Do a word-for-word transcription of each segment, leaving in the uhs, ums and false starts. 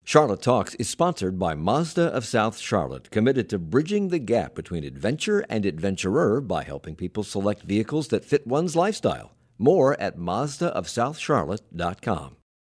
Charlotte Talks is sponsored by Mazda of South Charlotte, committed to bridging the gap between adventure and adventurer by helping people select vehicles that fit one's lifestyle. More at Mazda of South Charlotte dot com.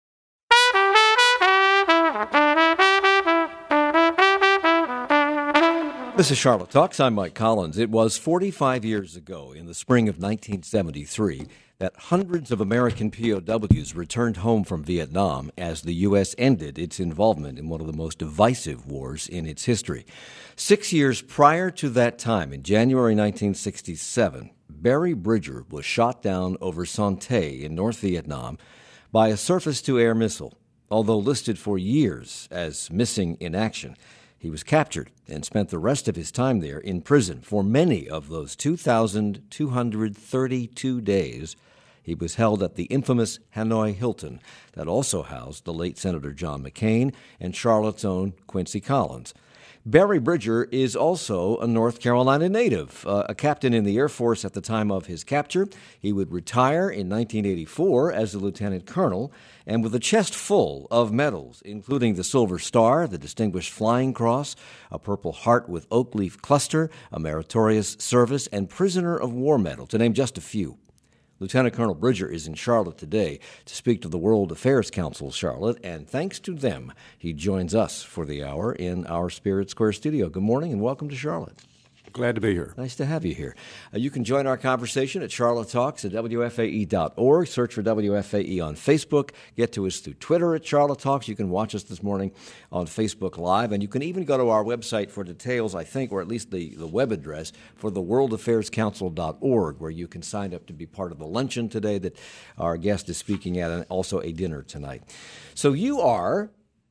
This is Charlotte Talks. I'm Mike Collins. It was forty-five years ago, in the spring of nineteen seventy-three, that hundreds of American P O Ws returned home from Vietnam as the U S ended its involvement in one of the most divisive wars in its history. Six years prior to that time, in January nineteen sixty-seven, Barry Bridger was shot down over Son Tay in North Vietnam by a surface-to-air missile. Although listed for years as missing in action, he was captured and spent the rest of his time there in prison. For many of those two thousand two hundred thirty-two days, he was held at the infamous Hanoi Hilton that also housed the late Senator John McCain and Charlotte's own Quincy Collins. Barry Bridger is also a North Carolina native, uh, a captain in the Air Force at the time of his capture. He would retire in nineteen eighty-four as a lieutenant colonel, and with a chest full of medals, including the Silver Star, the Distinguished Flying Cross, a Purple Heart with Oak Leaf Cluster, a Meritorious Service, and Prisoner of War Medal, to name just a few. Lieutenant Colonel Bridger is in Charlotte today to speak to the World Affairs Council Charlotte, and thanks to them, he joins us for the hour in our Spirit Square studio. Good morning and welcome to Charlotte. Glad to be here. Nice to have you here. Uh, you can join our conversation at Charlotte Talks at W F A E dot org. Search for W F A E on Facebook. Get to us through Twitter at Charlotte Talks. You can watch us this morning on Facebook Live. And you can even go to our website for details, I think, or at least the, the web address for the world affairs council dot org, where you can sign up to be part of the luncheon today that our guest is speaking at, and also a dinner tonight. So you are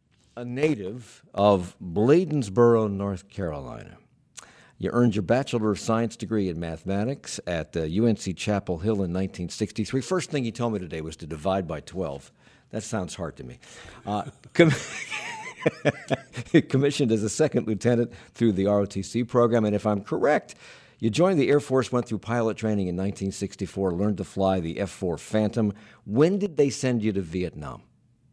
a native of Bladensboro, North Carolina. You earned your Bachelor of Science degree in mathematics at uh, U N C Chapel Hill in nineteen sixty-three. First thing you told me today was to divide by twelve. That sounds hard to me. Uh, com- commissioned as a second lieutenant through the R O T C program, and if I'm correct, you joined the Air Force, went through pilot training in nineteen sixty-four, learned to fly the F four Phantom. When did they send you to Vietnam?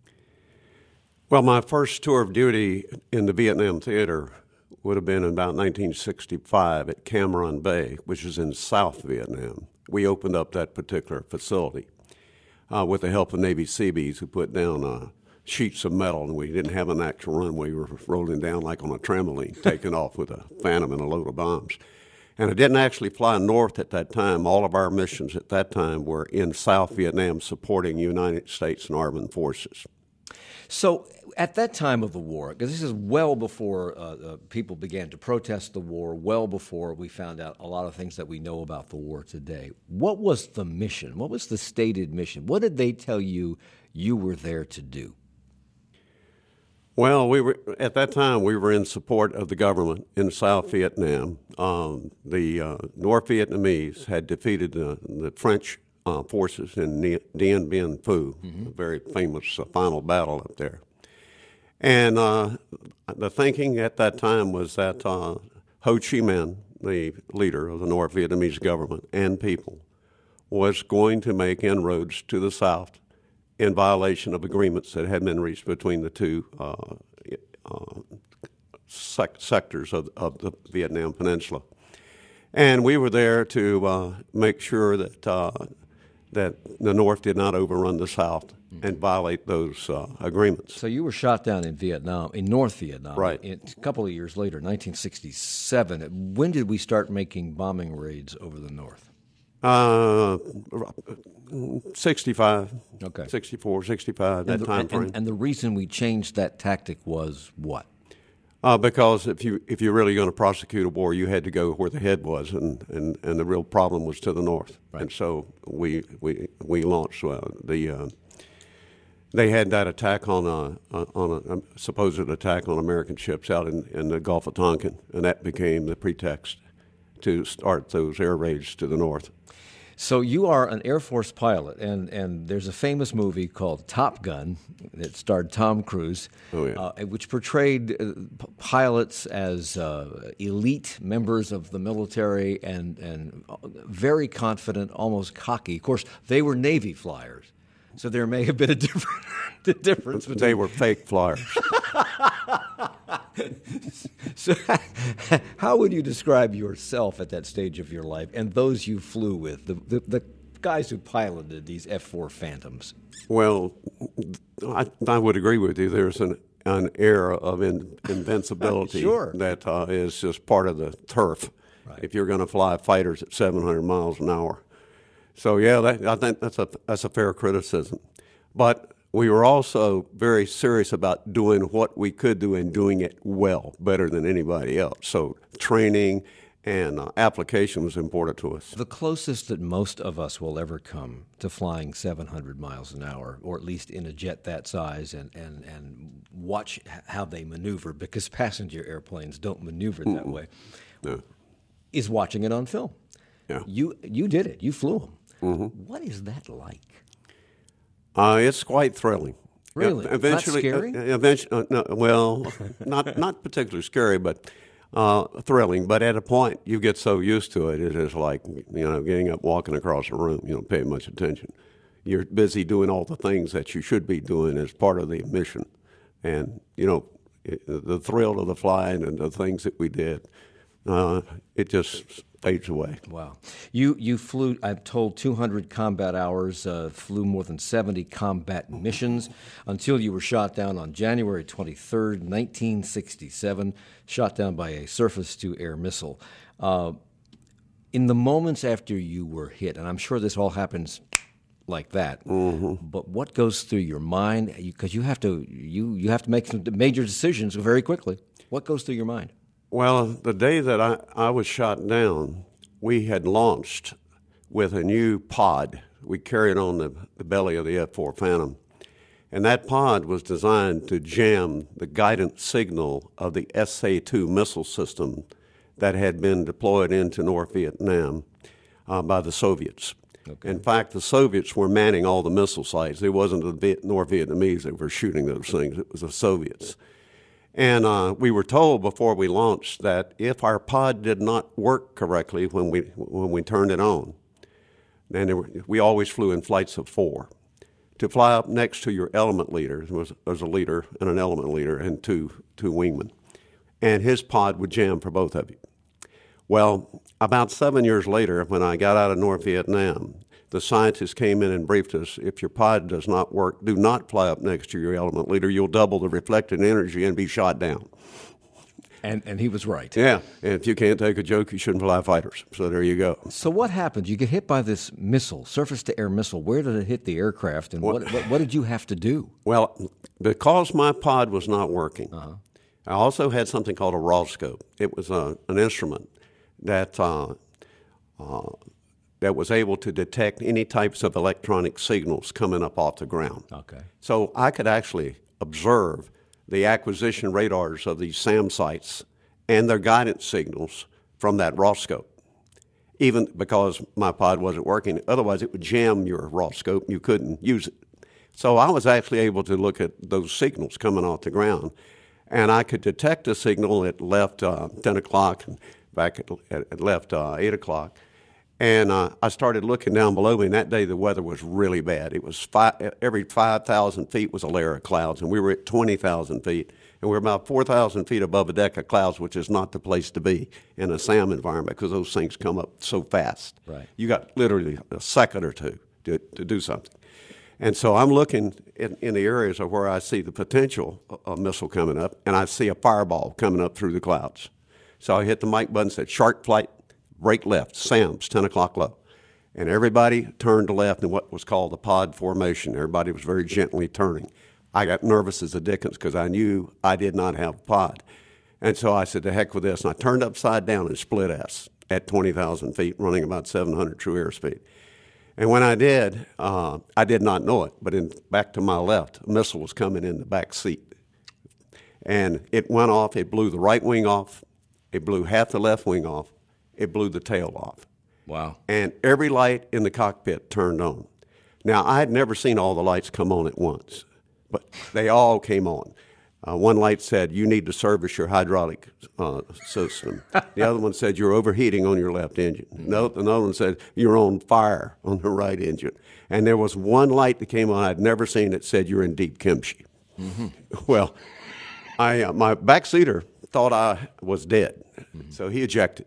Well, my first tour of duty in the Vietnam theater would have been in about nineteen sixty-five at Cam Ranh Bay, which is in South Vietnam. We opened up that particular facility uh, with the help of Navy Seabees, who put down uh, sheets of metal, and we didn't have an actual runway. We were rolling down like on a trampoline, taking off with a Phantom and a load of bombs. And it didn't actually fly north at that time. All of our missions at that time were in South Vietnam supporting United States and Armed Forces. So at that time of the war, because this is well before uh, uh, people began to protest the war, well before we found out a lot of things that we know about the war today, what was the mission? What was the stated mission? What did they tell you you were there to do? Well, we were at that time we were in support of the government in South Vietnam. Um, the uh, North Vietnamese had defeated the, the French Uh, forces in Dien Bien Phu, mm-hmm. a very famous uh, final battle up there. And uh, the thinking at that time was that uh, Ho Chi Minh, the leader of the North Vietnamese government and people, was going to make inroads to the South in violation of agreements that had been reached between the two uh, uh, sec- sectors of, of the Vietnam Peninsula. And we were there to uh, make sure that uh, that the North did not overrun the South and violate those uh, agreements. So you were shot down in Vietnam, in North Vietnam, right? In, a couple of years later, nineteen sixty-seven. When did we start making bombing raids over the North? Uh, sixty-five, okay, sixty-four, sixty-five, that and the, time and, frame. And, and the reason we changed that tactic was what? Uh, because if you if you're really going to prosecute a war, you had to go where the head was, and, and, and the real problem was to the north. Right. And so we we we launched uh, the. Uh, they had that attack on a on a, a supposed attack on American ships out in, in the Gulf of Tonkin, and that became the pretext to start those air raids to the north. So you are an Air Force pilot, and, and there's a famous movie called Top Gun that starred Tom Cruise, oh, yeah. uh, which portrayed uh, p- pilots as uh, elite members of the military and, and very confident, almost cocky. Of course, they were Navy flyers. So there may have been a different the difference between... They were fake flyers. So how would you describe yourself at that stage of your life and those you flew with, the, the, the guys who piloted these F four Phantoms? Well, I, I would agree with you. There's an, an era of in, invincibility Sure. that uh, is just part of the turf. Right. If you're going to fly fighters at seven hundred miles an hour. So, yeah, that, I think that's a, that's a fair criticism. But we were also very serious about doing what we could do and doing it well, better than anybody else. So training and uh, application was important to us. The closest that most of us will ever come to flying seven hundred miles an hour, or at least in a jet that size, and, and, and watch how they maneuver, because passenger airplanes don't maneuver that Mm-mm. way, No. is watching it on film. Yeah. You, you did it. You flew them. Mm-hmm. What is that like? Uh, it's quite thrilling. Really? Uh, eventually, Not scary? Uh, eventually, uh, no, well, not not particularly scary, but uh, thrilling. But at a point, you get so used to it, it is like, you know, getting up, walking across a room. You don't pay much attention. You're busy doing all the things that you should be doing as part of the mission, and you know, it, the thrill of the flying and the things that we did, uh, it just fades away. Wow. You you flew, I'm told, two hundred combat hours, uh, flew more than seventy combat missions until you were shot down on January twenty-third, nineteen sixty-seven, shot down by a surface-to-air missile. Uh, in the moments after you were hit, and I'm sure this all happens like that, Mm-hmm. but what goes through your mind? Because you, you have to you you have to make some major decisions very quickly. What goes through your mind? Well, the day that I, I was shot down, we had launched with a new pod. We carried on the, the belly of the F four Phantom. And that pod was designed to jam the guidance signal of the S A two missile system that had been deployed into North Vietnam uh, by the Soviets. Okay. In fact, the Soviets were manning all the missile sites. It wasn't the Viet- North Vietnamese that were shooting those things. It was the Soviets. And uh, we were told before we launched that if our pod did not work correctly when we when we turned it on, then there were, we always flew in flights of four. To fly up next to your element leader, there was, there was a leader and an element leader and two two wingmen, and his pod would jam for both of you. Well, about seven years later, when I got out of North Vietnam, the scientists came in and briefed us, if your pod does not work, do not fly up next to your element leader. You'll double the reflected energy and be shot down. And and he was right. Yeah, and if you can't take a joke, you shouldn't fly fighters. So there you go. So what happened? You get hit by this missile, surface-to-air missile. Where did it hit the aircraft, and what, what, what did you have to do? Well, because my pod was not working, Uh-huh. I also had something called a roscope. It was a, an instrument that uh, uh, that was able to detect any types of electronic signals coming up off the ground. Okay. So I could actually observe the acquisition radars of these SAM sites and their guidance signals from that roscope, even because my pod wasn't working. Otherwise, it would jam your roscope and you couldn't use it. So I was actually able to look at those signals coming off the ground, and I could detect a signal at left uh, ten o'clock and back at, at left uh, eight o'clock. And uh, I started looking down below me, and that day the weather was really bad. It was five, every five thousand feet was a layer of clouds, and we were at twenty thousand feet. And we were about four thousand feet above a deck of clouds, which is not the place to be in a SAM environment because those things come up so fast. Right. You got literally a second or two to, to do something. And so I'm looking in, in the areas of where I see the potential of a missile coming up, and I see a fireball coming up through the clouds. So I hit the mic button, said, shark flight, break left, SAMS, ten o'clock low. And everybody turned to left in what was called the pod formation. Everybody was very gently turning. I got nervous as a dickens because I knew I did not have a pod. And so I said, to heck with this. And I turned upside down and split S at twenty thousand feet, running about seven hundred true airspeed. And when I did, uh, I did not know it, but in, back to my left, a missile was coming in the back seat. And it went off. It blew the right wing off. It blew half the left wing off. It blew the tail off. Wow. And every light in the cockpit turned on. Now, I had never seen all the lights come on at once, but they all came on. Uh, one light said, you need to service your hydraulic uh, system. The other one said, you're overheating on your left engine. No, another one said, you're on fire on the right engine. And there was one light that came on I'd never seen that said, you're in deep kimchi. Mm-hmm. Well, I, uh, my backseater thought I was dead, mm-hmm. so he ejected.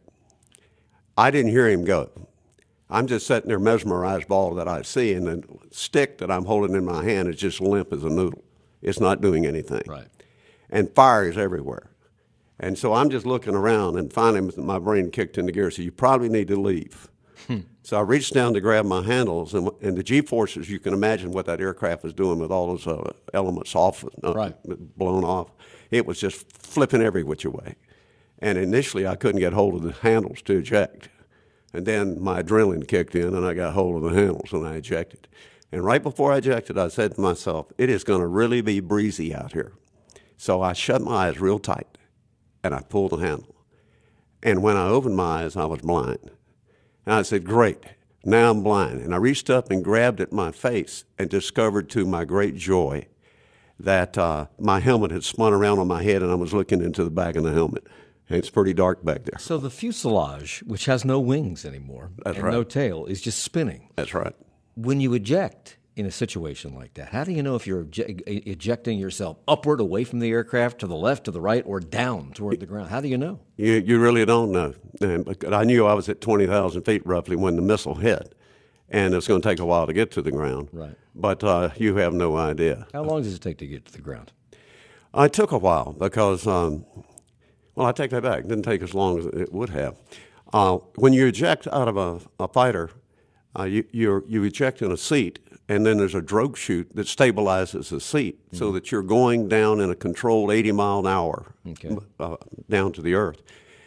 I didn't hear him go. I'm just sitting there mesmerized by all that I see, and the stick that I'm holding in my hand is just limp as a noodle. It's not doing anything. Right. And fire is everywhere. And so I'm just looking around, and finally my brain kicked into gear, so you probably need to leave. Hmm. So I reached down to grab my handles, and, and the G-forces, you can imagine what that aircraft was doing with all those uh, elements off, uh, right. blown off. It was just flipping every which way. And initially I couldn't get hold of the handles to eject. And then my adrenaline kicked in, and I got hold of the handles, and I ejected. And right before I ejected, I said to myself, it is going to really be breezy out here. So I shut my eyes real tight, and I pulled the handle. And when I opened my eyes, I was blind. And I said, great, now I'm blind. And I reached up and grabbed at my face and discovered to my great joy that uh, my helmet had spun around on my head, and I was looking into the back of the helmet. And it's pretty dark back there. So the fuselage, which has no wings anymore That's and right. no tail, is just spinning. That's right. When you eject in a situation like that, how do you know if you're eject- ejecting yourself upward, away from the aircraft, to the left, to the right, or down toward the ground? How do you know? You, you really don't know. And I knew I was at twenty thousand feet roughly when the missile hit, and it's going to take a while to get to the ground. Right. But uh, you have no idea. How long does it take to get to the ground? Uh, it took a while because, um, well, I take that back. It didn't take as long as it would have. Uh, when you eject out of a, a fighter, uh, you, you're, you eject in a seat, and then there's a drogue chute that stabilizes the seat mm-hmm. so that you're going down in a controlled eighty mile an hour okay. uh, down to the earth.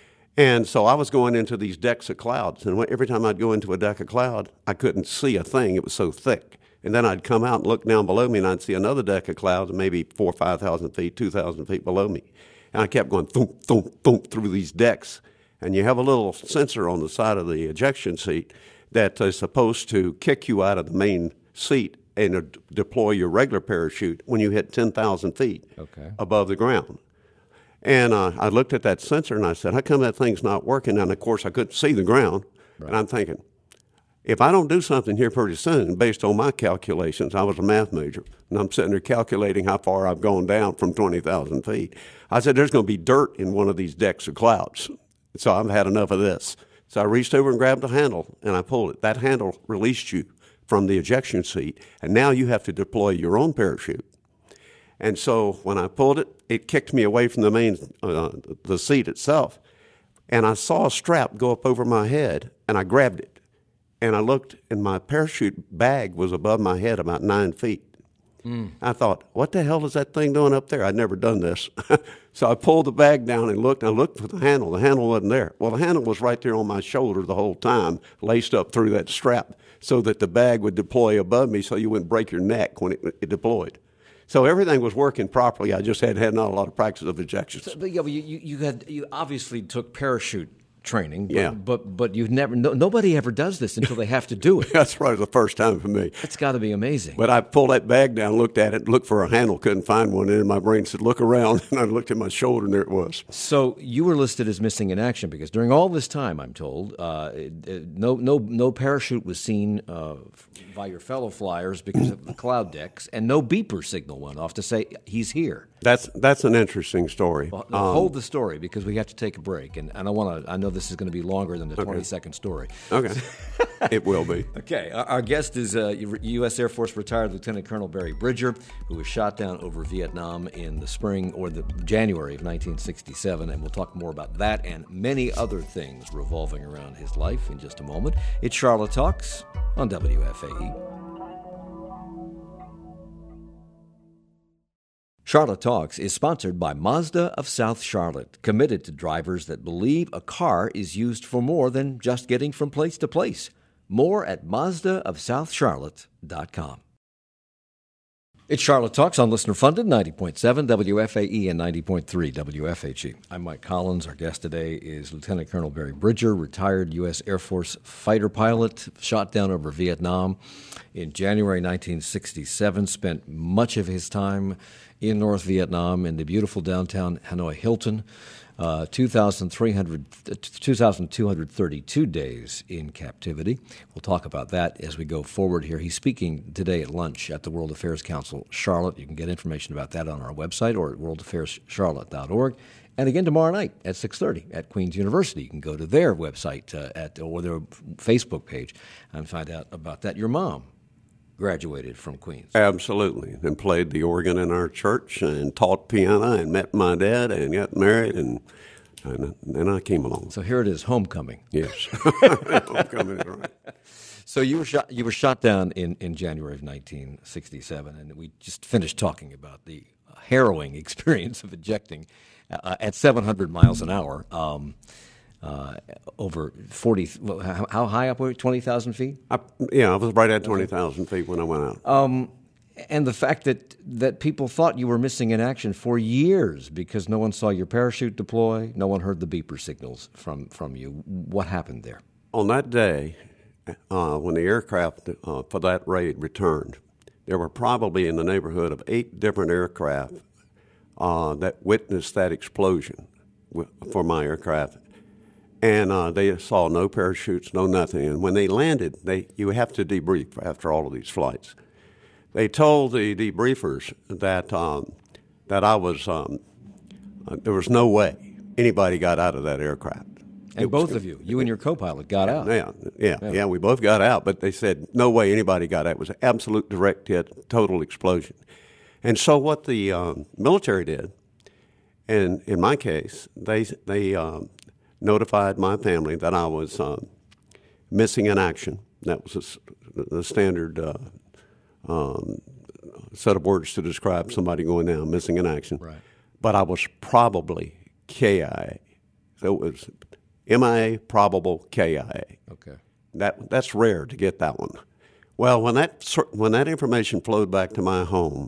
And so I was going into these decks of clouds, and every time I'd go into a deck of cloud, I couldn't see a thing. It was so thick. And then I'd come out and look down below me, and I'd see another deck of clouds, maybe four or five thousand feet, two thousand feet below me. And I kept going thump, thump, thump through these decks. And you have a little sensor on the side of the ejection seat that is supposed to kick you out of the main seat and uh, deploy your regular parachute when you hit ten thousand feet okay. above the ground. And uh, I looked at that sensor and I said, how come that thing's not working? And of course I couldn't see the ground. Right. And I'm thinking, if I don't do something here pretty soon, based on my calculations, I was a math major, and I'm sitting there calculating how far I've gone down from twenty thousand feet. I said, there's going to be dirt in one of these decks of clouds. So I've had enough of this. So I reached over and grabbed the handle, and I pulled it. That handle released you from the ejection seat, and now you have to deploy your own parachute. And so when I pulled it, it kicked me away from the main, uh, the seat itself. And I saw a strap go up over my head, and I grabbed it. And I looked, and my parachute bag was above my head about nine feet. Mm. I thought, what the hell is that thing doing up there? I'd never done this. So I pulled the bag down and looked, and I looked for the handle. The handle wasn't there. Well, the handle was right there on my shoulder the whole time, laced up through that strap, so that the bag would deploy above me so you wouldn't break your neck when it, it deployed. So everything was working properly. I just had had not a lot of practice of ejections. So, but yeah, but you, you had you obviously took parachute training, but, yeah. but but you've never no, nobody ever does this until they have to do it. That's right, the first time for me. That's got to be amazing. But I pulled that bag down, looked at it, looked for a handle, couldn't find one, and my brain said, "Look around," and I looked at my shoulder, and there it was. So you were listed as missing in action because during all this time, I'm told, uh, no no no parachute was seen uh, by your fellow flyers because of the cloud decks, and no beeper signal went off to say he's here. That's that's an interesting story. Well, um, hold the story because we have to take a break, and, and I want to. I know this is going to be longer than the okay. twenty second story. Okay, it will be. Okay, our, our guest is uh, U S Air Force retired Lieutenant Colonel Barry Bridger, who was shot down over Vietnam in the spring or the January of nineteen sixty-seven, and we'll talk more about that and many other things revolving around his life in just a moment. It's Charlotte Talks on W F A E. Charlotte Talks is sponsored by Mazda of South Charlotte, committed to drivers that believe a car is used for more than just getting from place to place. More at Mazda of South Charlotte dot com. It's Charlotte Talks on listener-funded ninety point seven W F A E and ninety point three W F H E. I'm Mike Collins. Our guest today is Lieutenant Colonel Barry Bridger, retired U S Air Force fighter pilot, shot down over Vietnam in January nineteen sixty-seven, spent much of his time in North Vietnam in the beautiful downtown Hanoi Hilton. Uh, two thousand two hundred thirty-two days in captivity. We'll talk about that as we go forward here. He's speaking today at lunch at the World Affairs Council Charlotte. You can get information about that on our website or at world affairs charlotte dot org. And again tomorrow night at six thirty at Queen's University. You can go to their website uh, at or their Facebook page and find out about that. Your mom graduated from Queens. Absolutely, and played the organ in our church and taught piano and met my dad and got married, and and then I came along. So here it is, homecoming. Yes, homecoming is right. So you were shot. You were shot down in, in January of nineteen sixty-seven, and we just finished talking about the harrowing experience of ejecting uh, at seven hundred miles an hour. Um, Uh, over forty, how, how high up were you, twenty thousand feet? I, yeah, I was right at twenty thousand feet when I went out. Um, and the fact that, that people thought you were missing in action for years because no one saw your parachute deploy, no one heard the beeper signals from, from you. What happened there? On that day, uh, when the aircraft uh, for that raid returned, there were probably in the neighborhood of eight different aircraft uh, that witnessed that explosion for my aircraft. And uh, they saw no parachutes, no nothing. And when they landed, they you have to debrief after all of these flights. They told the debriefers that um, that I was um, uh, there was no way anybody got out of that aircraft. And both of you, you and your co-pilot, got out. Yeah, yeah, yeah, yeah. We both got out, but they said no way anybody got out. It was an absolute direct hit, total explosion. And so what the um, military did, and in my case, they they. Um, notified my family that I was um, missing in action. That was a, the standard uh, um, set of words to describe somebody going down, missing in action. Right. But I was probably K I A. So it was M I A, probable K I A. Okay. That that's rare to get that one. Well, when that when that information flowed back to my home,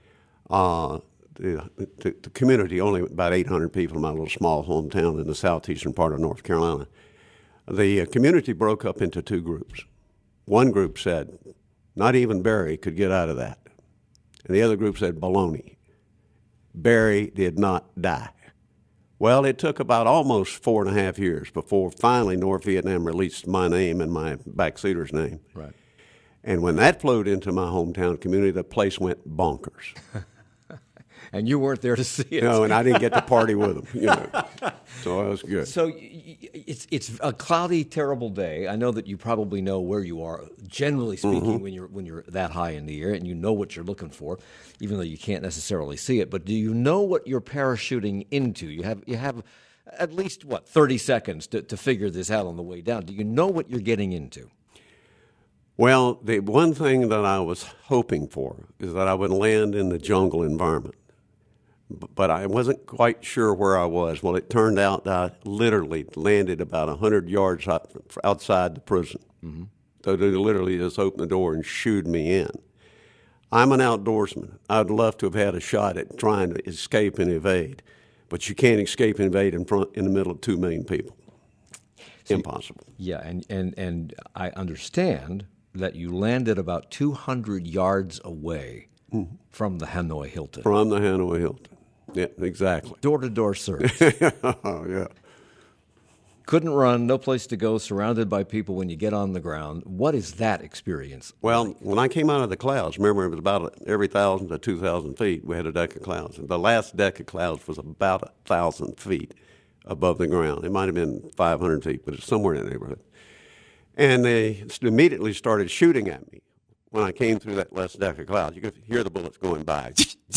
uh, The, the, the community, only about eight hundred people in my little small hometown in the southeastern part of North Carolina, the uh, community broke up into two groups. One group said, not even Barry could get out of that. And the other group said, baloney. Barry did not die. Well, it took about almost four and a half years before finally North Vietnam released my name and my backseater's name. Right. And when that flowed into my hometown community, the place went bonkers. And you weren't there to see it. No, and I didn't get to party with them, you know. So that was good. So it's it's a cloudy, terrible day. I know that you probably know where you are, generally speaking, mm-hmm. when you're when you're that high in the air, and you know what you're looking for, even though you can't necessarily see it. But do you know what you're parachuting into? You have you have at least what thirty seconds to, to figure this out on the way down. Do you know what you're getting into? Well, the one thing that I was hoping for is that I would land in the jungle environment. But I wasn't quite sure where I was. Well, it turned out that I literally landed about one hundred yards outside the prison. Mm-hmm. So they literally just opened the door and shooed me in. I'm an outdoorsman. I'd love to have had a shot at trying to escape and evade, but you can't escape and evade in front in the middle of two million people. So, impossible. Yeah, and, and, and I understand that you landed about two hundred yards away mm-hmm. from the Hanoi Hilton. From the Hanoi Hilton. Yeah, exactly. Door-to-door search. Oh, yeah. Couldn't run, no place to go, surrounded by people when you get on the ground. What is that experience Well, like? When I came out of the clouds, remember it was about every one thousand to two thousand feet, we had a deck of clouds. The last deck of clouds was about one thousand feet above the ground. It might have been five hundred feet, but it's somewhere in the neighborhood. And they immediately started shooting at me when I came through that last deck of clouds. You could hear the bullets going by.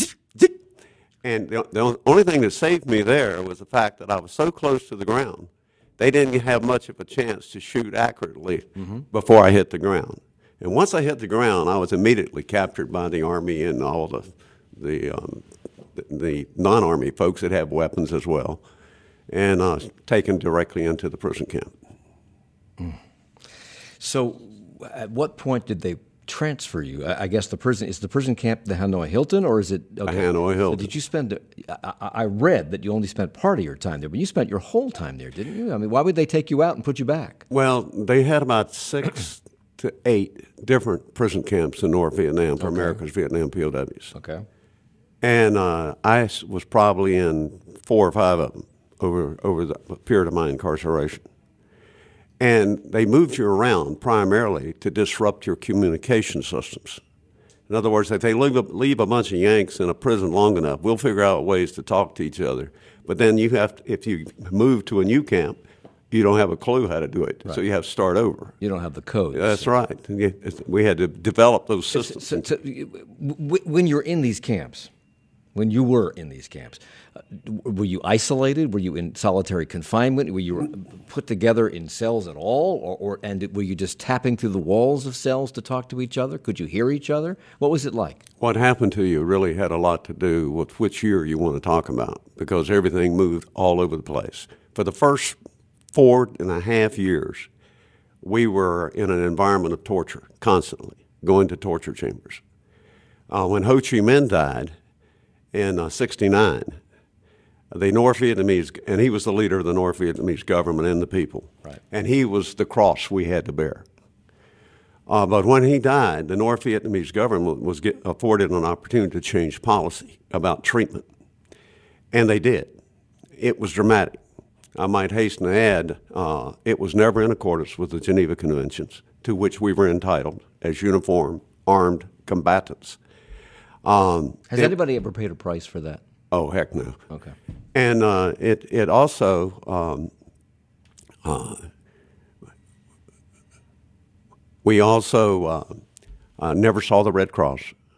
And the, the only thing that saved me there was the fact that I was so close to the ground, they didn't have much of a chance to shoot accurately mm-hmm. before I hit the ground. And once I hit the ground, I was immediately captured by the Army and all the the, um, the, the non-Army folks that have weapons as well, and uh, taken directly into the prison camp. Mm. So at what point did they transfer you? I guess the prison, is the prison camp the Hanoi Hilton, or is it? Okay. The Hanoi Hilton. So did you spend, I, I read that you only spent part of your time there, but you spent your whole time there, didn't you? I mean, why would they take you out and put you back? Well, they had about six to eight different prison camps in North Vietnam for okay. America's Vietnam P O Ws. Okay. And uh, I was probably in four or five of them over, over the period of my incarceration. And they moved you around primarily to disrupt your communication systems. In other words, if they leave a, leave a bunch of Yanks in a prison long enough, we'll figure out ways to talk to each other. But then you have to, if you move to a new camp, you don't have a clue how to do it, right. So you have to start over. You don't have the code. That's right. We had to develop those systems. So, so, when you're in these camps, when you were in these camps, uh, were you isolated? Were you in solitary confinement? Were you put together in cells at all? Or, or and were you just tapping through the walls of cells to talk to each other? Could you hear each other? What was it like? What happened to you really had a lot to do with which year you want to talk about, because everything moved all over the place. For the first four and a half years, we were in an environment of torture constantly, going to torture chambers. Uh, when Ho Chi Minh died in uh, sixty-nine, the North Vietnamese, and he was the leader of the North Vietnamese government and the people, right. And he was the cross we had to bear. Uh, but when he died, the North Vietnamese government was get, afforded an opportunity to change policy about treatment, and they did. It was dramatic. I might hasten to add, uh, it was never in accordance with the Geneva Conventions, to which we were entitled as uniformed armed combatants. Um, Has it, anybody ever paid a price for that? Oh, heck no. Okay. And uh, it, it also, um, uh, we also uh, uh, never saw the Red Cross.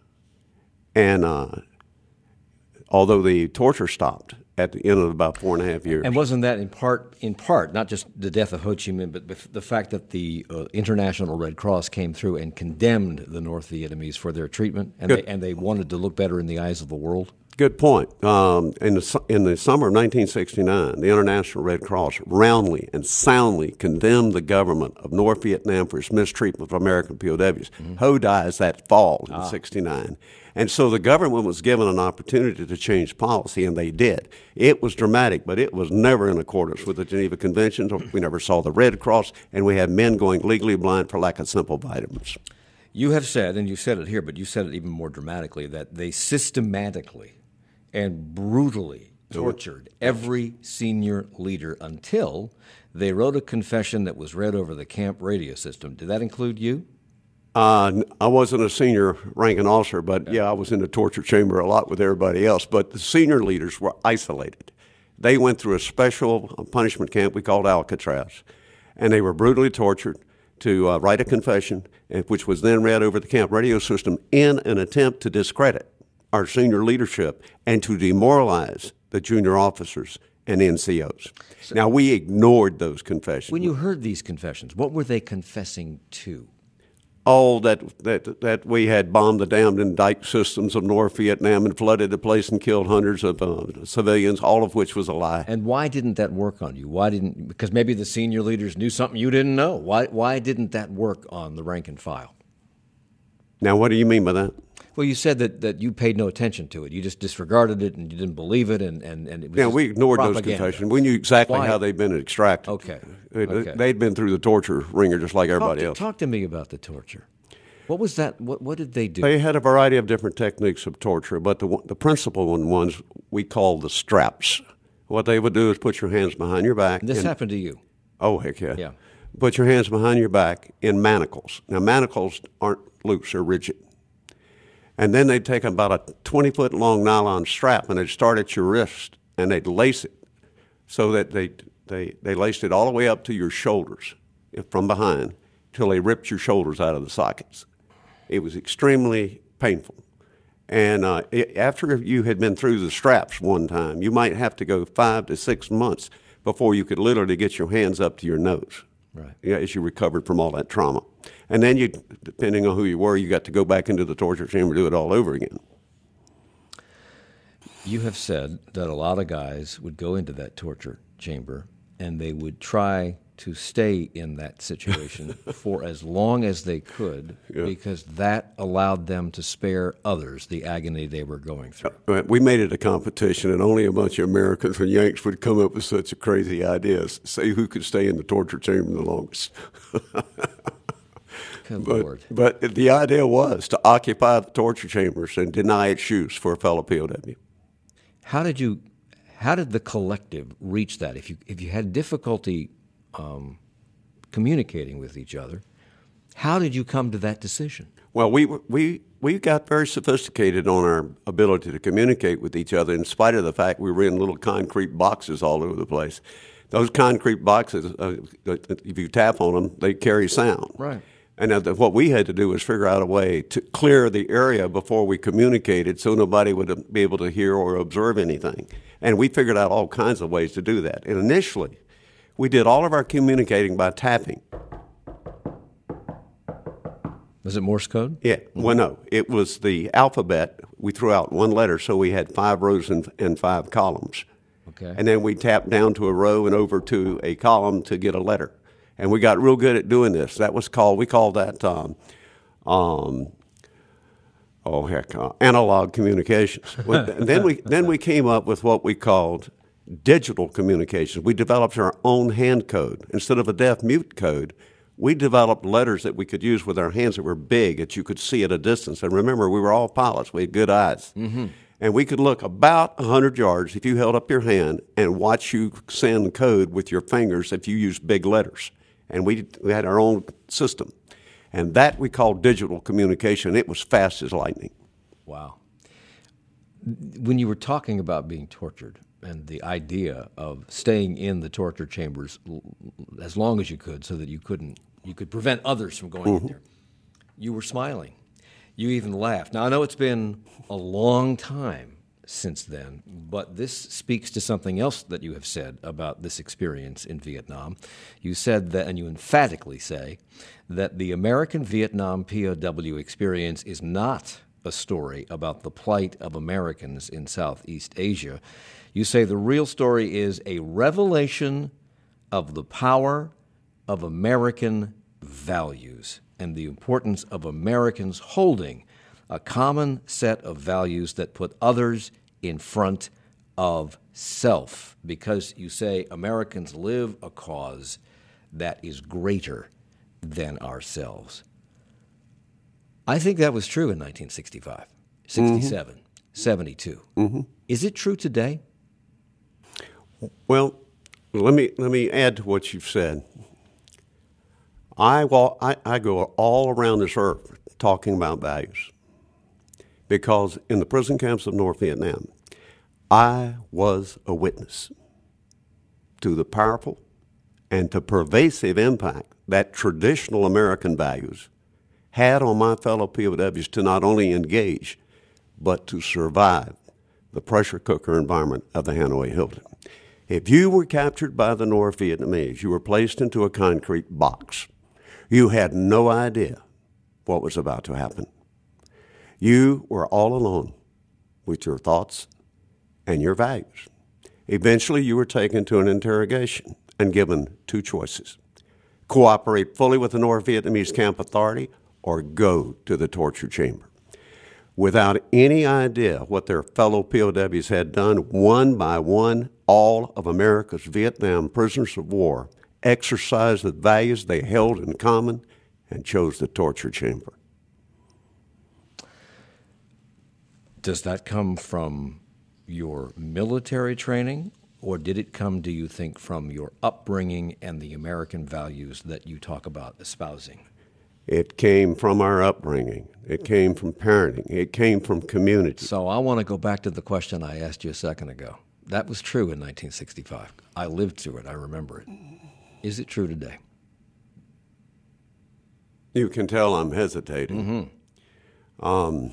And uh, although the torture stopped at the end of about four and a half years. And wasn't that in part, in part, not just the death of Ho Chi Minh, but the fact that the uh, International Red Cross came through and condemned the North Vietnamese for their treatment, and they, and they wanted to look better in the eyes of the world? Good point. Um, in, the, in the summer of nineteen sixty-nine, the International Red Cross roundly and soundly condemned the government of North Vietnam for its mistreatment of American P O Ws. Mm-hmm. Ho dies that fall in ah. sixty-nine. And so the government was given an opportunity to change policy, and they did. It was dramatic, but it was never in accordance with the Geneva Conventions. We never saw the Red Cross, and we had men going legally blind for lack of simple vitamins. You have said, and you said it here, but you said it even more dramatically, that they systematically and brutally tortured every senior leader until they wrote a confession that was read over the camp radio system. Did that include you? Uh, I wasn't a senior ranking officer, but yeah, I was in the torture chamber a lot with everybody else. But the senior leaders were isolated. They went through a special punishment camp we called Alcatraz, and they were brutally tortured to uh, write a confession, which was then read over the camp radio system in an attempt to discredit our senior leadership and to demoralize the junior officers and N C Os. So, now, we ignored those confessions. When you heard these confessions, what were they confessing to? Oh, that, that, that we had bombed the damned and dike systems of North Vietnam and flooded the place and killed hundreds of uh, civilians, all of which was a lie. And why didn't that work on you? Why didn't, because maybe the senior leaders knew something you didn't know. Why, why didn't that work on the rank and file? Now, what do you mean by that? Well, you said that, that you paid no attention to it. You just disregarded it and you didn't believe it, and, and, and it was Yeah, we ignored propaganda. Those confessions. We knew exactly Why? how they'd been extracted. Okay. okay. okay. They'd been through the torture ringer just like everybody talk to, else. Talk to me about the torture. What was that? What, what did they do? They had a variety of different techniques of torture, but the, the principal ones we call the straps. What they would do is put your hands behind your back. And this and, happened to you? Oh, heck yeah. Yeah. Put your hands behind your back in manacles. Now, manacles aren't loose, they're rigid. And then they'd take about a twenty-foot long nylon strap, and they'd start at your wrist, and they'd lace it so that they, they, they laced it all the way up to your shoulders from behind till they ripped your shoulders out of the sockets. It was extremely painful. And uh, it, after you had been through the straps one time, you might have to go five to six months before you could literally get your hands up to your nose. Right. Yeah, as you recovered from all that trauma. And then you, depending on who you were, you got to go back into the torture chamber and do it all over again. You have said that a lot of guys would go into that torture chamber and they would try to stay in that situation for as long as they could, yeah. because that allowed them to spare others the agony they were going through. Uh, we made it a competition, and only a bunch of Americans and Yanks would come up with such a crazy idea, say who could stay in the torture chamber the longest. Good but, Lord. But the idea was to occupy the torture chambers and deny its use for a fellow P O W. How did you, how did the collective reach that? If you if you had difficulty um, communicating with each other, how did you come to that decision? Well, we we we got very sophisticated on our ability to communicate with each other, in spite of the fact we were in little concrete boxes all over the place. Those concrete boxes, uh, if you tap on them, they carry sound. Right. And uh, what we had to do was figure out a way to clear the area before we communicated so nobody would be able to hear or observe anything. And we figured out all kinds of ways to do that. And initially, we did all of our communicating by tapping. Was it Morse code? Yeah. Well, no. It was the alphabet. We threw out one letter, so we had five rows and, and five columns. Okay. And then we tapped down to a row and over to a column to get a letter. And we got real good at doing this. That was called, we called that, um, um, oh heck, uh, analog communications. And then we then we came up with what we called digital communications. We developed our own hand code. Instead of a deaf-mute code, we developed letters that we could use with our hands that were big, that you could see at a distance. And remember, we were all pilots. We had good eyes. Mm-hmm. And we could look about one hundred yards if you held up your hand and watch you send code with your fingers if you used big letters. And we, we had our own system. And that we called digital communication. It was fast as lightning. Wow. When you were talking about being tortured and the idea of staying in the torture chambers l- as long as you could so that you couldn't, you could prevent others from going Mm-hmm. in there, you were smiling. You even laughed. Now, I know it's been a long time since then, but this speaks to something else that you have said about this experience in Vietnam. You said that, and you emphatically say, that the American Vietnam P O W experience is not a story about the plight of Americans in Southeast Asia. You say the real story is a revelation of the power of American values and the importance of Americans holding a common set of values that put others in front of self, because you say Americans live a cause that is greater than ourselves. I think that was true in nineteen sixty-five, sixty-seven, mm-hmm. seventy-two. Mm-hmm. Is it true today? Well, let me let me add to what you've said. I, walk, I, I go all around this earth talking about values because in the prison camps of North Vietnam, I was a witness to the powerful and to pervasive impact that traditional American values had on my fellow P O Ws to not only engage, but to survive the pressure cooker environment of the Hanoi Hilton. If you were captured by the North Vietnamese, you were placed into a concrete box. You had no idea what was about to happen. You were all alone with your thoughts and your values. Eventually, you were taken to an interrogation and given two choices: cooperate fully with the North Vietnamese camp authority or go to the torture chamber. Without any idea what their fellow P O Ws had done, one by one, all of America's Vietnam prisoners of war exercised the values they held in common and chose the torture chamber. Does that come from your military training, or did it come, do you think, from your upbringing and the American values that you talk about espousing? It came from our upbringing. It came from parenting. It came from community. So I want to go back to the question I asked you a second ago. That was true in nineteen sixty-five. I lived through it. I remember it. Is it true today? You can tell I'm hesitating. Mm-hmm. Um,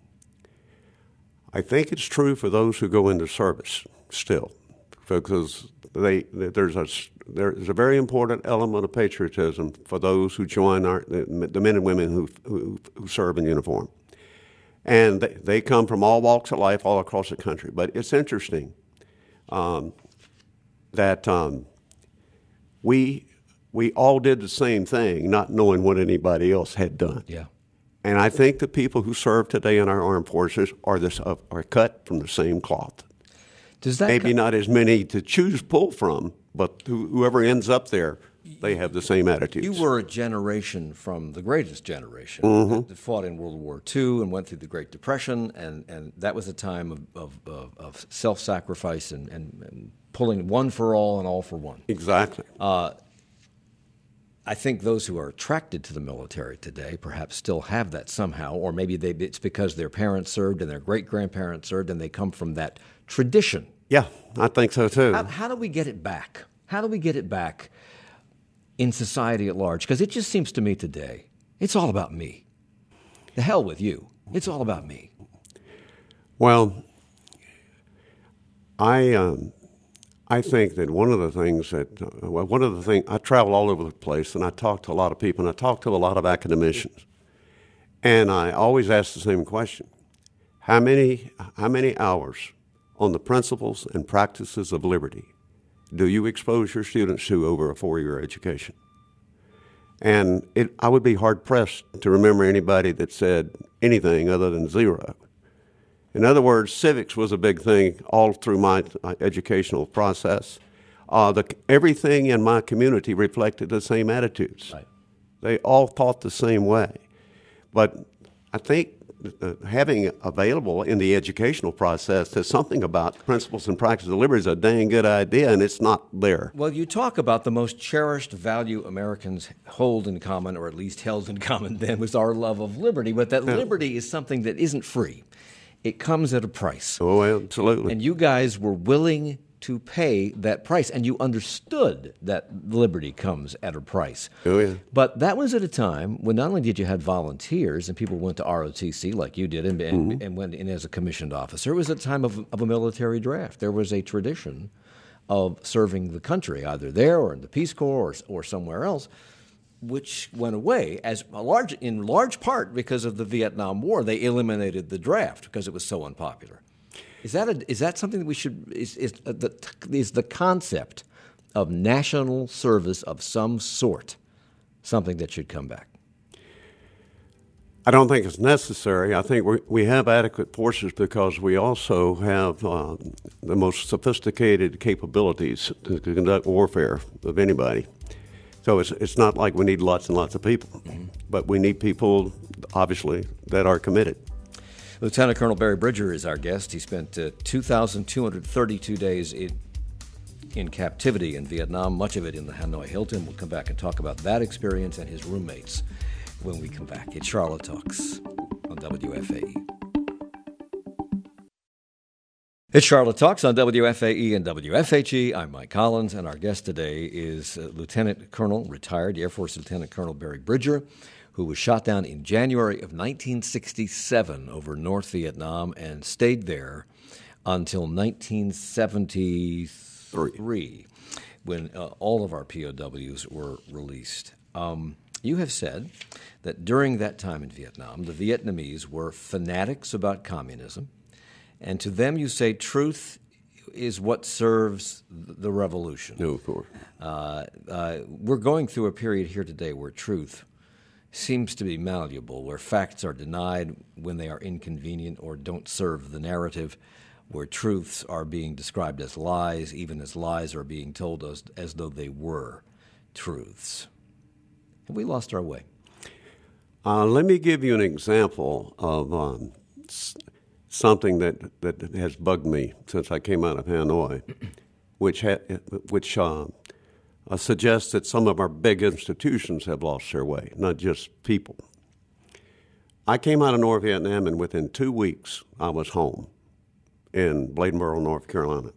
I think it's true for those who go into service still, because they, there's a there's a very important element of patriotism for those who join our the, the men and women who, who who serve in uniform, and they, they come from all walks of life all across the country. But it's interesting um, that um, we we all did the same thing, not knowing what anybody else had done. Yeah. And I think the people who serve today in our armed forces are this uh, are cut from the same cloth. Does that Maybe co- not as many to choose pull from, but who, whoever ends up there they have the same attitudes. You were a generation from the greatest generation Mm-hmm. that fought in World War Two and went through the Great Depression, and, and that was a time of, of, of, of self-sacrifice and, and, and pulling one for all and all for one. Exactly. Uh, I think those who are attracted to the military today perhaps still have that somehow, or maybe they, it's because their parents served and their great-grandparents served and they come from that tradition. Yeah, I think so too. How, how do we get it back? How do we get it back in society at large? Because it just seems to me today, it's all about me. The hell with you. It's all about me. Well, I um, I think that one of the things that, uh, well, one of the things, I travel all over the place and I talk to a lot of people and I talk to a lot of academicians. And I always ask the same question. How many, how many hours on the principles and practices of liberty do you expose your students to over a four-year education? And it, I would be hard-pressed to remember anybody that said anything other than zero. In other words, civics was a big thing all through my uh, educational process. Uh, the, everything in my community reflected the same attitudes. Right. They all thought the same way. But I think uh, having available in the educational process there's something about principles and practices of liberty is a dang good idea, and it's not there. Well, you talk about the most cherished value Americans hold in common, or at least held in common then, was our love of liberty. But that Yeah. liberty is something that isn't free. It comes at a price. Oh, absolutely. And you guys were willing to pay that price, and you understood that liberty comes at a price. Oh, yeah. But that was at a time when not only did you have volunteers and people went to R O T C like you did and, and, Mm-hmm. and went in as a commissioned officer, it was a time of, of a military draft. There was a tradition of serving the country, either there or in the Peace Corps or, or somewhere else, which went away as a large, in large part because of the Vietnam War. They eliminated the draft because it was so unpopular. Is that a, is that something that we should is is the is the concept of national service of some sort something that should come back? I don't think it's necessary. I think we we have adequate forces because we also have uh, the most sophisticated capabilities to conduct warfare of anybody. So it's it's not like we need lots and lots of people, mm-hmm. but we need people, obviously, that are committed. Lieutenant Colonel Barry Bridger is our guest. He spent uh, two thousand two hundred thirty-two days in, in captivity in Vietnam, much of it in the Hanoi Hilton. We'll come back and talk about that experience and his roommates when we come back. It's Charlotte Talks on W F A E. It's Charlotte Talks on W F A E and W F H E. I'm Mike Collins, and our guest today is uh, Lieutenant Colonel, retired Air Force Lieutenant Colonel Barry Bridger, who was shot down in January of nineteen sixty-seven over North Vietnam and stayed there until nineteen seventy-three, when uh, all of our P O Ws were released. Um, you have said that during that time in Vietnam, the Vietnamese were fanatics about communism, and to them you say truth is what serves the revolution. No, of course. Uh, uh, we're going through a period here today where truth seems to be malleable, where facts are denied when they are inconvenient or don't serve the narrative, where truths are being described as lies, even as lies are being told us as though they were truths. Have we lost our way? Uh, let me give you an example of um, s- something that, that has bugged me since I came out of Hanoi, which ha- which uh, uh, suggests that some of our big institutions have lost their way, not just people. I came out of North Vietnam, and within two weeks, I was home in Bladenboro, North Carolina.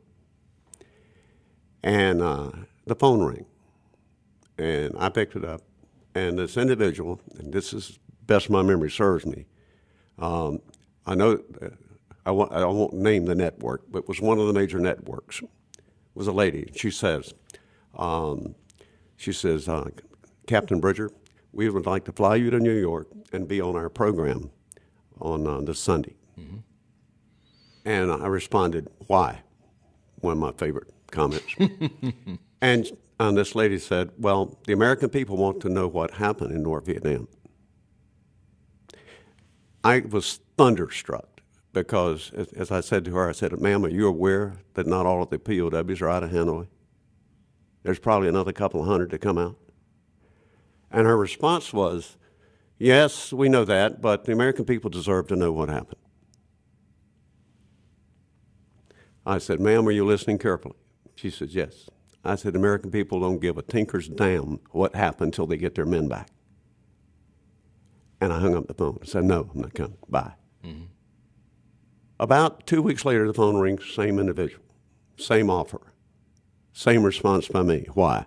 And uh, the phone rang, and I picked it up, and this individual, and this is best my memory serves me, um, I know, uh, I, won't, I won't name the network, but it was one of the major networks. It was a lady. She says, um, she says, uh, Captain Bridger, we would like to fly you to New York and be on our program on uh, this Sunday. Mm-hmm. And I responded, why? One of my favorite comments. and, and this lady said, well, the American people want to know what happened in North Vietnam. I was thunderstruck because, as, as I said to her, I said, ma'am, are you aware that not all of the P O Ws are out of Hanoi? there's probably another couple of hundred to come out. And her response was, yes, we know that, but the American people deserve to know what happened. I said, ma'am, are you listening carefully? She said, yes. I said, American people don't give a tinker's damn what happened until they get their men back. And I hung up the phone. I said, no, I'm not coming. Bye. Mm-hmm. About two weeks later, the phone rings, same individual, same offer, same response by me. Why?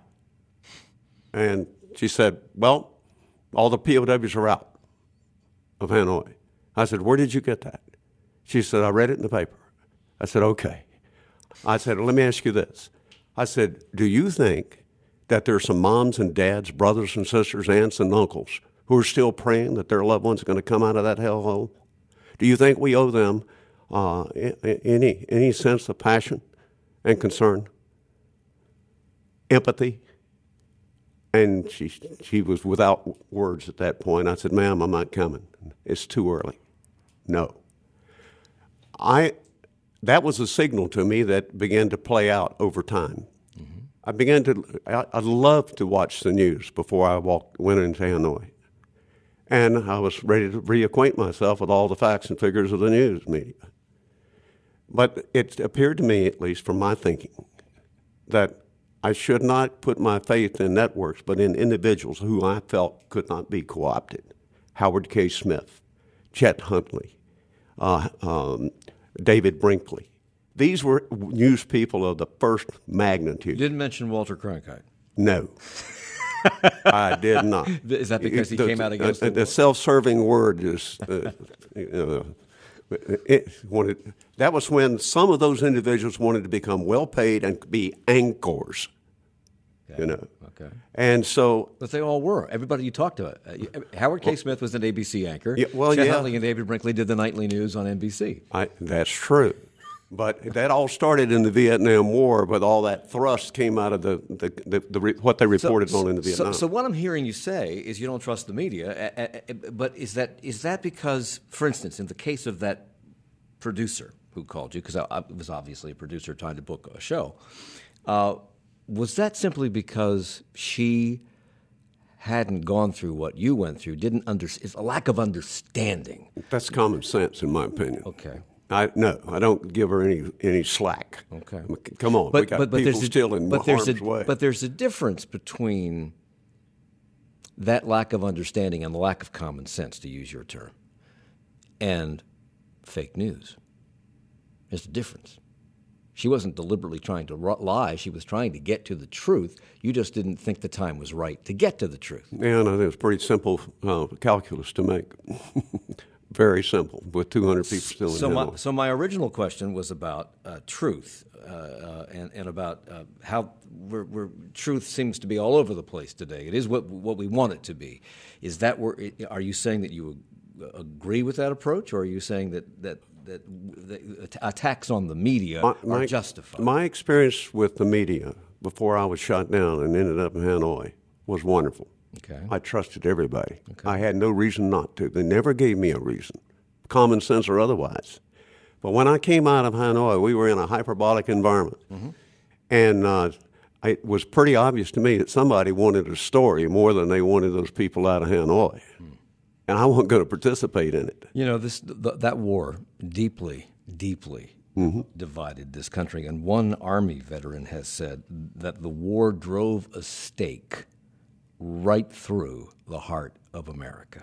And she said, well, all the P O Ws are out of Hanoi. I said, where did you get that? She said, I read it in the paper. I said, okay. I said, let me ask you this. I said, do you think that there are some moms and dads, brothers and sisters, aunts and uncles who are still praying that their loved ones are going to come out of that hellhole? Do you think we owe them uh, any, any sense of passion and concern, empathy? And she, she was without words at that point. I said, ma'am, I'm not coming. It's too early. No. I, that was a signal to me that began to play out over time. Mm-hmm. I began to, I, I loved to watch the news before I walked, went into Hanoi. And I was ready to reacquaint myself with all the facts and figures of the news media. But it appeared to me, at least from my thinking, that I should not put my faith in networks, but in individuals who I felt could not be co-opted. Howard K. Smith, Chet Huntley, uh, um, David Brinkley. These were news people of the first magnitude. You didn't mention Walter Cronkite. No. I did not. Is that because he the, came out against uh, the, the self-serving word is uh, uh, it wanted. That was when some of those individuals wanted to become well-paid and be anchors. Okay. You know. Okay. And so, but they all were. Everybody you talked to. Uh, Howard K. Well, Smith was an A B C anchor. Yeah, well, Chet yeah. Huntley and David Brinkley did the nightly news on N B C. I, that's true. But that all started in the Vietnam War, but all that thrust came out of the, the, the, the, the what they reported so, on in the Vietnam. So, so what I'm hearing you say is you don't trust the media, but is that is that because, for instance, in the case of that producer who called you, because I, I was obviously a producer trying to book a show, uh, was that simply because she hadn't gone through what you went through, didn't under, it's a lack of understanding? That's common sense, in my opinion. Okay. I no, I don't give her any any slack. Okay, come on, but, we got but, but people there's a, still in but harm's there's a, way. But there's a difference between that lack of understanding and the lack of common sense, to use your term, and fake news. There's a difference. She wasn't deliberately trying to lie. She was trying to get to the truth. You just didn't think the time was right to get to the truth. Yeah, no, it was pretty simple uh, calculus to make. Very simple, with two hundred people still in so Hanoi. my, so my original question was about uh, truth uh, uh, and, and about uh, how we're, we're, truth seems to be all over the place today. It is what what we want it to be. Is that where? Are you saying that you agree with that approach, or are you saying that that, that the attacks on the media my, are my, justified? My experience with the media before I was shot down and ended up in Hanoi was wonderful. Okay. I trusted everybody. Okay. I had no reason not to. They never gave me a reason, common sense or otherwise. But when I came out of Hanoi, we were in a hyperbolic environment. Mm-hmm. And uh, it was pretty obvious to me that somebody wanted a story more than they wanted those people out of Hanoi. Mm. And I wasn't going to participate in it. You know, this th- that war deeply, deeply mm-hmm. divided this country. And one Army veteran has said that the war drove a stake right through the heart of America.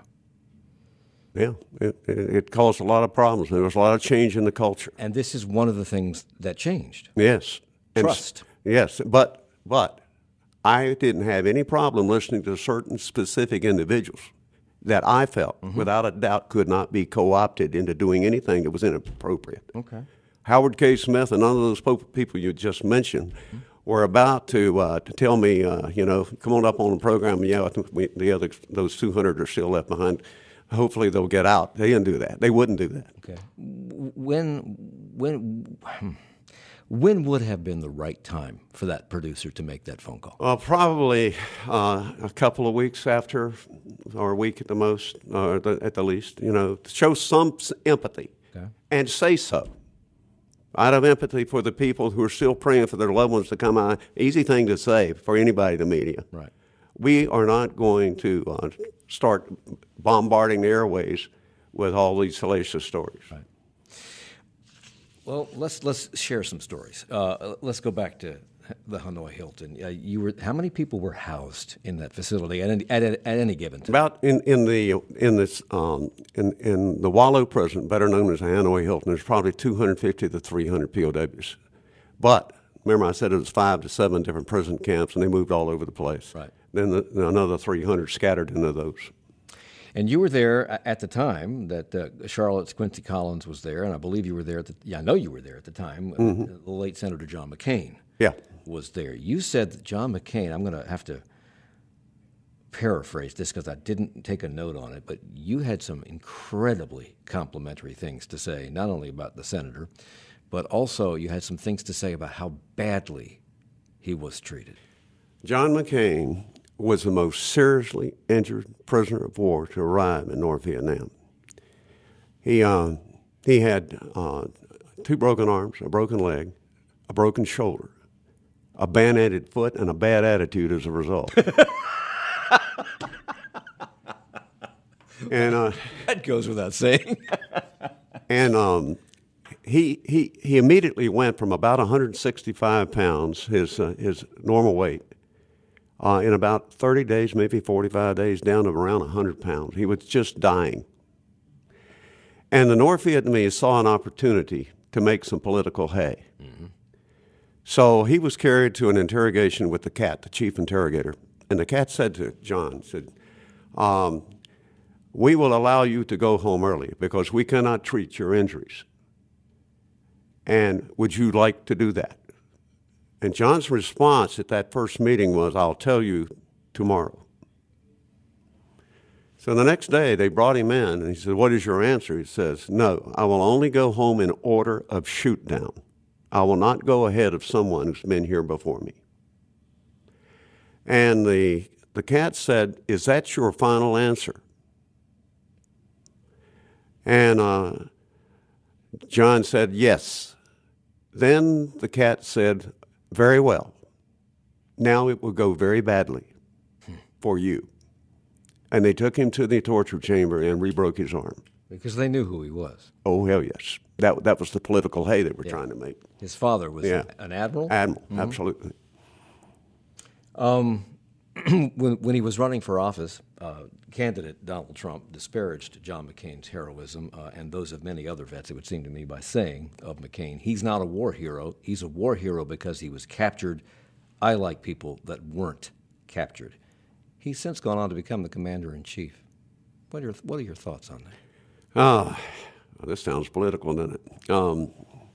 Yeah, it, it, it caused a lot of problems. There was a lot of change in the culture. And this is one of the things that changed. Yes. Trust. And, yes, but but I didn't have any problem listening to certain specific individuals that I felt, mm-hmm. without a doubt, could not be co-opted into doing anything that was inappropriate. Okay. Howard K. Smith and none of those people you just mentioned mm-hmm. were about to uh, to tell me, uh, you know, come on up on the program. Yeah, I think we, the other those two hundred are still left behind. Hopefully they'll get out. They didn't do that. They wouldn't do that. Okay. When when when would have been the right time for that producer to make that phone call? Uh, probably uh, a couple of weeks after, or a week at the most, or the, at the least. You know, show some empathy, okay. and say so. out of empathy for the people who are still praying for their loved ones to come out. Easy thing to say for anybody in the media. Right. We are not going to uh, start bombarding the airways with all these salacious stories. Right. Well, let's let's share some stories. Uh, let's go back to the Hanoi Hilton. Uh, you were how many people were housed in that facility at any, at, at any given time? About in, in the in this um, in in the Wallow prison, better known as the Hanoi Hilton, there's probably two hundred fifty to three hundred P O Ws. But remember, I said it was five to seven different prison camps, and they moved all over the place. Right. Then the, another three hundred scattered into those. And you were there at the time that uh, Charlotte's Quincy Collins was there, and I believe you were there at the. Yeah, I know you were there at the time. Mm-hmm. uh, the late Senator John McCain. Yeah. Was there. You said that John McCain, I'm going to have to paraphrase this because I didn't take a note on it, but you had some incredibly complimentary things to say, not only about the senator, but also you had some things to say about how badly he was treated. John McCain was the most seriously injured prisoner of war to arrive in North Vietnam. He, uh, he had uh, two broken arms, a broken leg, a broken shoulder, a bandaged foot, and a bad attitude as a result. and uh, That goes without saying. and um, he he he immediately went from about one hundred sixty-five pounds, his uh, his normal weight, uh, in about thirty days, maybe forty-five days, down to around one hundred pounds. He was just dying. And the North Vietnamese saw an opportunity to make some political hay. Mm-hmm. So he was carried to an interrogation with the cat, the chief interrogator. And the cat said to John, said, um, we will allow you to go home early because we cannot treat your injuries. And would you like to do that? And John's response at that first meeting was, I'll tell you tomorrow. So the next day they brought him in and he said, what is your answer? He says, no, I will only go home in order of shoot down. I will not go ahead of someone who's been here before me. And the, the cat said, is that your final answer? And uh, John said, yes. Then the cat said, very well. Now it will go very badly for you. And they took him to the torture chamber and re-broke his arm. Because they knew who he was. Oh, hell yes. That that was the political hay they were yeah. trying to make. His father was yeah. an admiral? Admiral, mm-hmm. absolutely. Um, when, when he was running for office, uh, candidate Donald Trump disparaged John McCain's heroism uh, and those of many other vets, it would seem to me, by saying of McCain, he's not a war hero. He's a war hero because he was captured. I like people that weren't captured. He's since gone on to become the commander-in-chief. What are your, what are your thoughts on that? Oh, well, this sounds political, doesn't it? Um,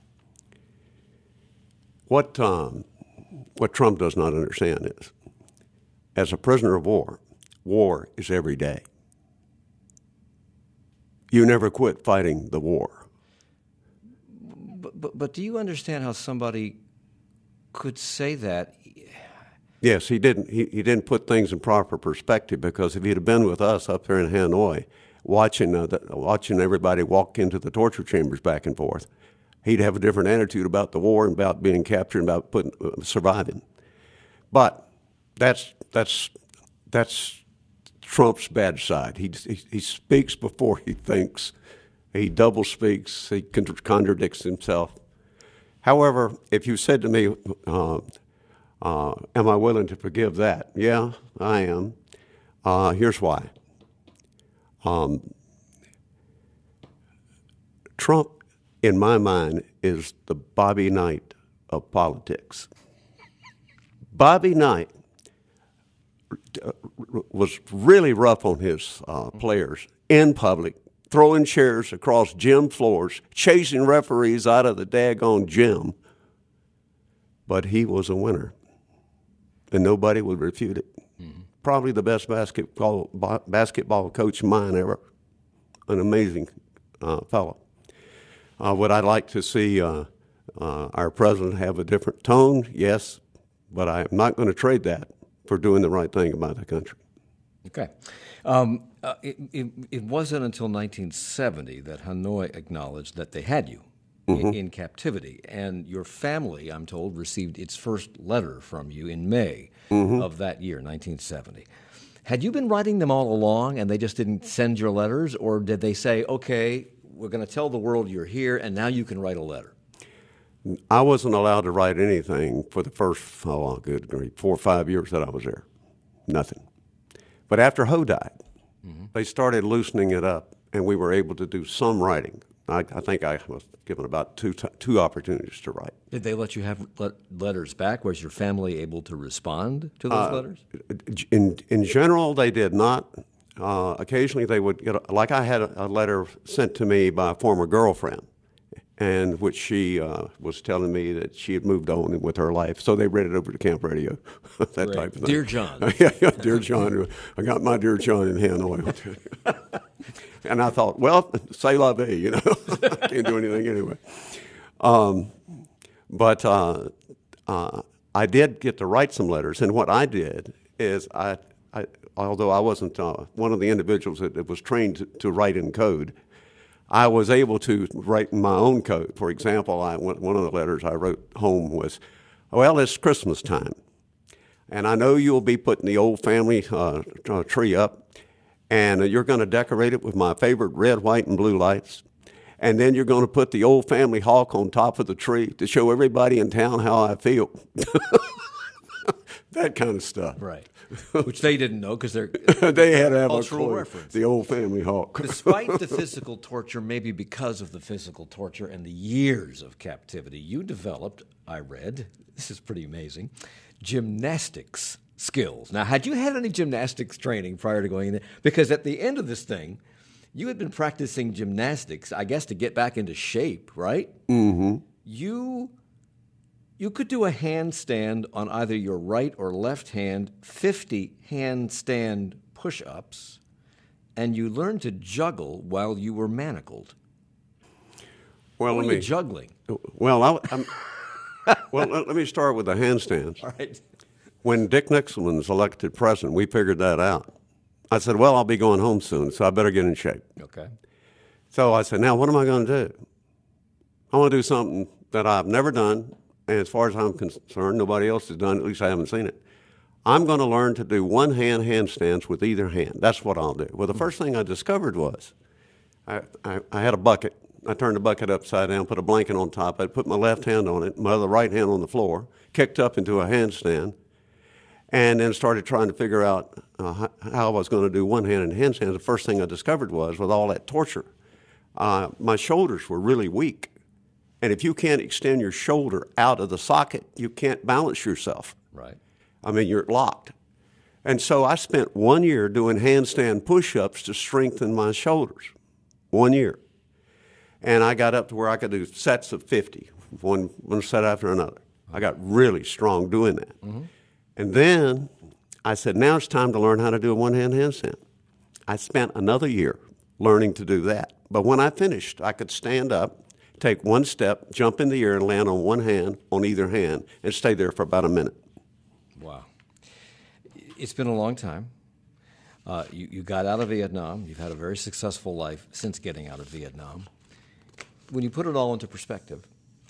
what um, what Trump does not understand is, as a prisoner of war, war is every day. You never quit fighting the war. But, but, but do you understand how somebody could say that? Yes, he didn't. He, he didn't put things in proper perspective, because if he'd have been with us up there in Hanoi, watching uh, the, watching everybody walk into the torture chambers back and forth, he'd have a different attitude about the war and about being captured and about putting, uh, surviving. But that's that's that's Trump's bad side. He, he he speaks before he thinks. He double speaks. He contradicts himself. However, if you said to me, uh, uh, am I willing to forgive that? Yeah, I am. Uh, here's why. Um, Trump, in my mind, is the Bobby Knight of politics. Bobby Knight was really rough on his uh, players in public, throwing chairs across gym floors, chasing referees out of the daggone gym. But he was a winner, and nobody would refute it. Mm-hmm. Probably the best basketball basketball coach of mine ever. An amazing uh, fellow. Uh, would I like to see uh, uh, our president have a different tone? Yes, but I'm not going to trade that for doing the right thing about the country. Okay. Um, uh, it, it, it wasn't until nineteen seventy that Hanoi acknowledged that they had you mm-hmm. in, in captivity. And your family, I'm told, received its first letter from you in May mm-hmm. of that year, nineteen seventy. Had you been writing them all along and they just didn't send your letters, or did they say, okay, we're going to tell the world you're here and now you can write a letter? I wasn't allowed to write anything for the first, oh, good grief, four or five years that I was there. Nothing. But after Ho died, mm-hmm. they started loosening it up, and we were able to do some writing. I, I think I was given about two t- two opportunities to write. Did they let you have let letters back? Was your family able to respond to those uh, letters? In in general, they did not. Uh, occasionally, they would get a, like I had a, a letter sent to me by a former girlfriend, and which she uh, was telling me that she had moved on with her life. So they read it over to camp radio, that Great. type of thing. Dear John. yeah, yeah, Dear John. I got my Dear John in Hanoi. And I thought, well, c'est la vie, you know. I can't do anything anyway. Um, but uh, uh, I did get to write some letters. And what I did is, I, I although I wasn't uh, one of the individuals that, that was trained to, to write in code, I was able to write my own code. For example, I, one of the letters I wrote home was, well, it's Christmas time, and I know you'll be putting the old family uh, uh, tree up, and you're going to decorate it with my favorite red, white, and blue lights, and then you're going to put the old family hawk on top of the tree to show everybody in town how I feel. That kind of stuff. Right. Which they didn't know because they're they had to have cultural a clue, reference. The old family hawk. Despite the physical torture, maybe because of the physical torture and the years of captivity, you developed, I read, this is pretty amazing, gymnastics skills. Now, had you had any gymnastics training prior to going in there? Because at the end of this thing, you had been practicing gymnastics, I guess, to get back into shape, right? Mm-hmm. You... You could do a handstand on either your right or left hand, fifty handstand push-ups, and you learned to juggle while you were manacled. Well, what let were me, you juggling? Well, I, I'm, well, let, let me start with the handstands. All right. When Dick Nixon was elected president, we figured that out. I said, well, I'll be going home soon, so I better get in shape. Okay. So I said, now what am I going to do? I want to do something that I've never done. And as far as I'm concerned, nobody else has done, at least I haven't seen it. I'm going to learn to do one-hand handstands with either hand. That's what I'll do. Well, the first thing I discovered was I, I, I had a bucket. I turned the bucket upside down, put a blanket on top. I put my left hand on it, my other right hand on the floor, kicked up into a handstand, and then started trying to figure out uh, how I was going to do one-handed handstands. The first thing I discovered was, with all that torture, uh, my shoulders were really weak. And if you can't extend your shoulder out of the socket, you can't balance yourself. Right. I mean, you're locked. And so I spent one year doing handstand push-ups to strengthen my shoulders. One year. And I got up to where I could do sets of fifty, one, one set after another. I got really strong doing that. Mm-hmm. And then I said, now it's time to learn how to do a one-hand handstand. I spent another year learning to do that. But when I finished, I could stand up, take one step, jump in the air, and land on one hand, on either hand, and stay there for about a minute. Wow. It's been a long time. Uh, you, you got out of Vietnam. You've had a very successful life since getting out of Vietnam. When you put it all into perspective,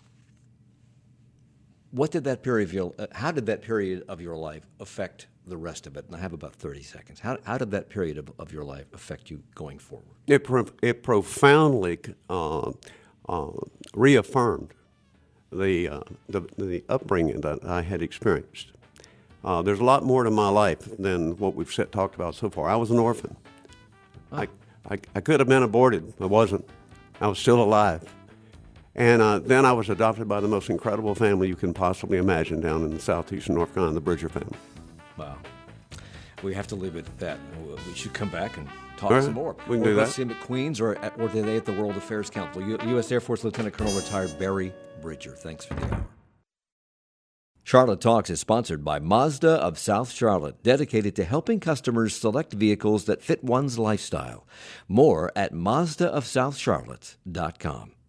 what did that period of your, uh, how did that period of your life affect the rest of it? And I have about thirty seconds. How, how did that period of, of your life affect you going forward? It, pro- it profoundly uh, Uh, reaffirmed the, uh, the the upbringing that I had experienced. Uh, there's a lot more to my life than what we've set, talked about so far. I was an orphan. Oh. I, I I could have been aborted. I wasn't. I was still alive. And uh, then I was adopted by the most incredible family you can possibly imagine down in southeastern North Carolina, the Bridger family. Wow. We have to leave it at that. We should come back and talk right. some more. We can or do that. See him at Queens or, at, or today at the World Affairs Council. U- U.S. Air Force Lieutenant Colonel retired Barry Bridger. Thanks for the hour. Charlotte Talks is sponsored by Mazda of South Charlotte, dedicated to helping customers select vehicles that fit one's lifestyle. More at Mazda of South Charlotte dot com.